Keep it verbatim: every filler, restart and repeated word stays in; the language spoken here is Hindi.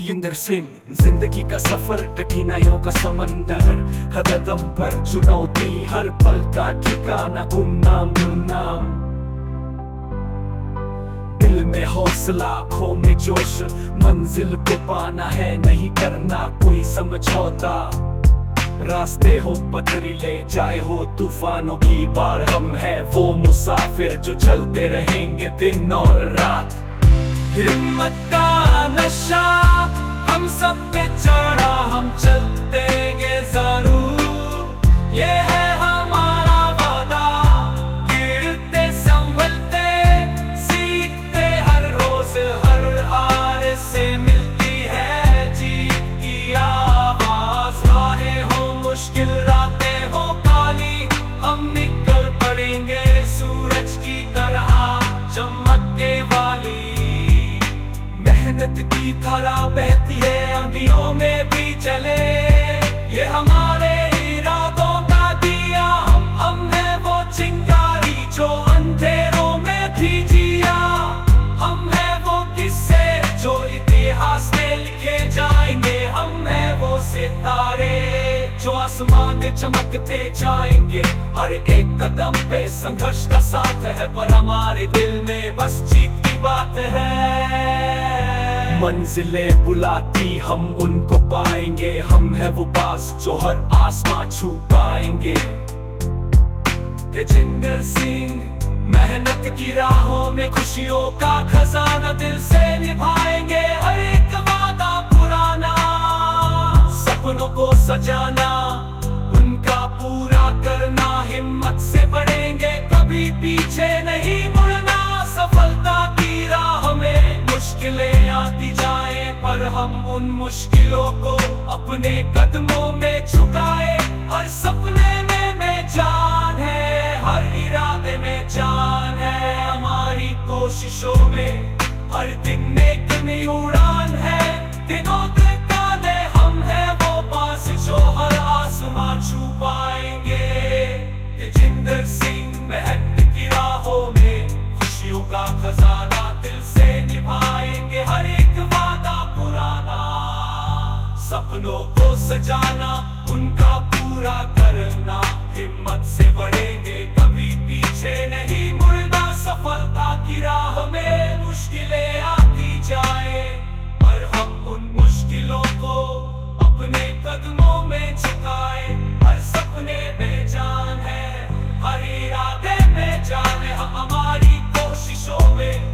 इंदर सिंह, जिंदगी का सफर कठिनाइयों का समंदर, हर कदम पर चुनौती, हर पल का ठिकाना गुमनाम गुमनाम। दिल में हौसला, आँखों में जोश, मंजिल को पाना है, नहीं करना कोई समझौता। रास्ते हो पथरीले, चाहे हो तूफानों की बाढ़, हम हैं वो मुसाफिर जो चलते रहेंगे दिन और रात। हिम्मत का नशा हम सब पे चढ़ा, हम चलतेंगे जरूर, ये है हमारा वादा। गिरते संभलते सीखते हर रोज, हर हार से मिलती है जीत की आवाज। राहें हो मुश्किल, रातें हो काली, हम निकल पड़ेंगे सूरज की तरह चमकने वाली। मेहनत की धारा बहती है, आंधियों में भी चले, ये हमारे इरादों का दिया। हम हम है वो चिंगारी जो अंधेरों में भी जिया। हम है वो किस्से जो इतिहास में लिखे जाएंगे। हम है वो सितारे जो आसमान में चमकते जाएंगे। हर एक कदम पे संघर्ष का साथ है, पर हमारे दिल में बस जीत की बात है। मंजिलें बुलाती, हम उनको पाएंगे, हम है वो पास जो हर आसमां छू पाएंगे। तेजिंदर सिंह, मेहनत की राहों में खुशियों का खजाना दिल से निभाएंगे। हर एक वादा पुराना, सपनों को सजाना, उनका पूरा करना, हिम्मत से बढ़ेंगे, कभी पीछे नहीं मुड़ना। सफलता की राह में मुश्किलें आती जाए, पर हम उन मुश्किलों को अपने कदमों में झुकाए। हर सपने में, में जान है, हर इरादे में जान है। हमारी कोशिशों में हर दिन एक नई उड़ान है। दिनों दिन काले, हम है वो पास जो हर आसमां छू पाएंगे। तेजिंदर सिंह, मेहनत की राहों में खुशियों का खजाना दिल से निभाएंगे। हर एक वादा पुराना, सपनों को सजाना, उनका पूरा करना, हिम्मत से बढ़ेंगे, कभी पीछे नहीं मुड़ना। सफलता की राह में मुश्किलें आती जाए, पर हम उन मुश्किलों को अपने कदमों में झुकाए। हर सपने में जान है, हर इरादे में जान है, हमारी कोशिशों में